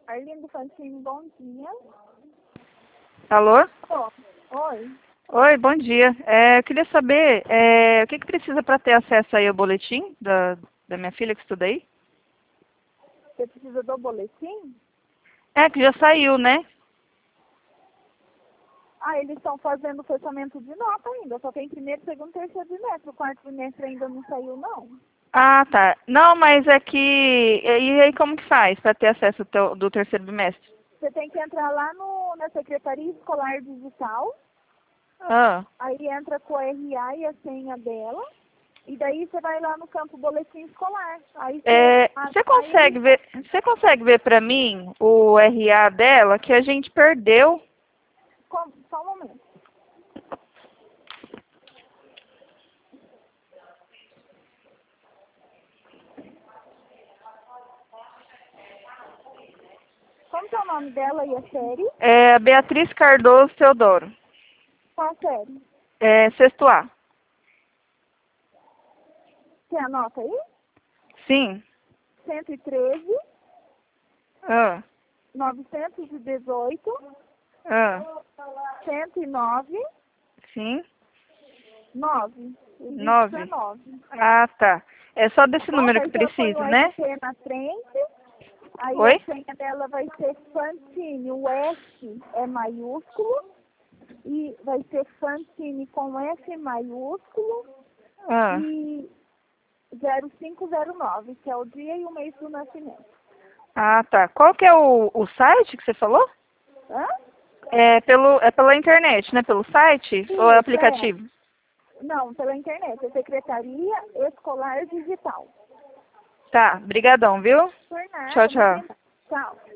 Arlindo Fantini, bom dia. Alô? Oh, oi. Oi, bom dia. Eu queria saber o que precisa para ter acesso aí ao boletim da minha filha que estuda aí? Você precisa do boletim? Que já saiu, né? Ah, eles estão fazendo o fechamento de nota ainda. Só tem primeiro, segundo, terceiro trimestre. O quarto trimestre ainda não saiu, não. Ah, tá. Não, mas é que... E aí como que faz para ter acesso do terceiro bimestre? Você tem que entrar lá na Secretaria Escolar Digital. Ah, Aí entra com a RA e a senha dela. E daí você vai lá no campo boletim escolar. Aí você consegue ver para mim o RA dela que a gente perdeu? Só um momento. Como que é o nome dela e a série? É Beatriz Cardoso Teodoro. Qual a série? Sexto A. Você anota aí? Sim. 113, Ah, 918, ah, 109, sim. 9. O dígito é 9. 9. Ah, tá. É só desse Bom, número que daí você põe o precisa, né? RT na frente, aí a Oi? senha dela vai ser Fantini. O S é maiúsculo e vai ser Fantini com S maiúsculo Ah, e 0509, que é o dia e o mês do nascimento. tá. Qual que é o site que você falou? Hã? É pela internet, né? Pelo site ou é Isso, é. aplicativo? Não, pela internet. É Secretaria Escolar Digital. Tá, brigadão, viu? Por Tchau, nada, tchau. imagina. Tchau.